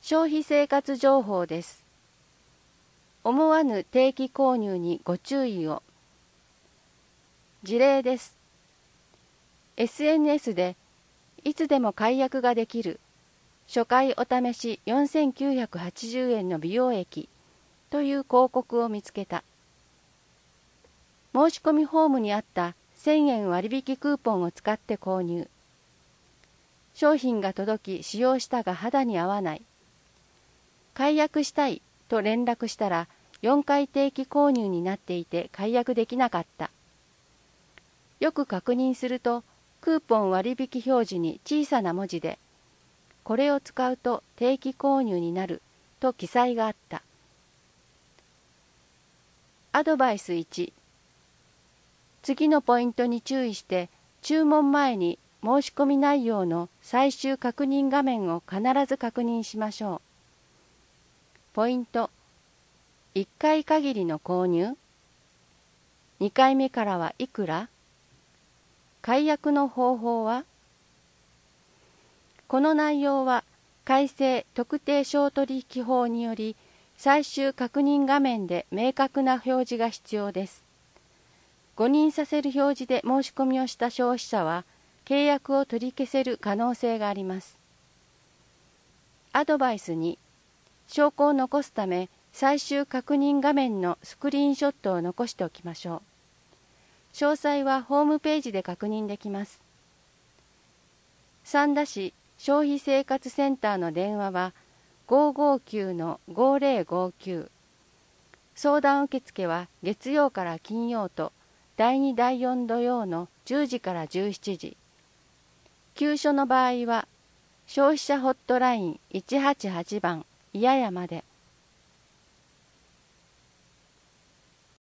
消費生活情報です。思わぬ定期購入にご注意を。事例です。SNS でいつでも解約ができる初回お試し4980円の美容液という広告を見つけた。申し込みフォームにあった1000円割引クーポンを使って購入。商品が届き使用したが肌に合わない。解約したいと連絡したら4回定期購入になっていて解約できなかった。よく確認するとクーポン割引表示に小さな文字でこれを使うと定期購入になると記載があった。アドバイス1、次のポイントに注意して注文前に申し込み内容の最終確認画面を必ず確認しましょう。ポイント、1回限りの購入、2回目からはいくら、解約の方法は。この内容は改正特定商取引法により最終確認画面で明確な表示が必要です。誤認させる表示で申し込みをした消費者は契約を取り消せる可能性があります。アドバイス2、証拠を残すため最終確認画面のスクリーンショットを残しておきましょう。詳細はホームページで確認できます。三田市消費生活センターの電話は 559-5059。相談受付は月曜から金曜と第2第4土曜の10時から17時。休所の場合は消費者ホットライン188番いややまで。